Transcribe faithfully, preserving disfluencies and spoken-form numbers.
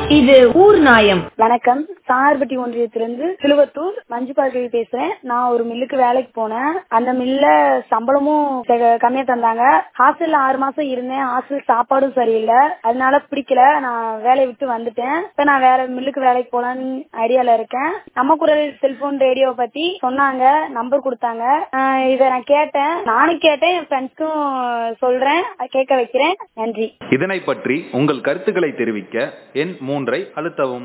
இது ஊர் நாயம். வணக்கம், சார்பட்டி ஒன்றியத்திலிருந்து சிலுவத்தூர் மஞ்சு பார்க்கவி பேசுறேன். நான் ஒரு மில்லுக்கு வேலைக்கு போனேன். அந்த மில்ல சம்பளமும் கம்மியா தந்தாங்க. ஹாஸ்டல்ல ஆறு மாசம் இருந்தேன். ஹாஸ்டல் சாப்பாடும் சரியில்லை, அதனால பிடிக்கல. நான் வேலையை விட்டு வந்துட்டேன். இப்ப நான் வேற மில்லுக்கு வேலைக்கு போலான்னு ஐடியால இருக்கேன். நம்ம குரல் செல்போன் ரேடியோ பத்தி சொன்னாங்க, நம்பர் கொடுத்தாங்க. இதை நான் கேட்டேன், நானும் கேட்டேன், என் ஃப்ரெண்ட்ஸ்க்கும் சொல்றேன், கேட்க வைக்கிறேன். நன்றி. இதனை பற்றி உங்கள் கருத்துக்களை தெரிவிக்க எண் மூன்றை அழுத்தவும்.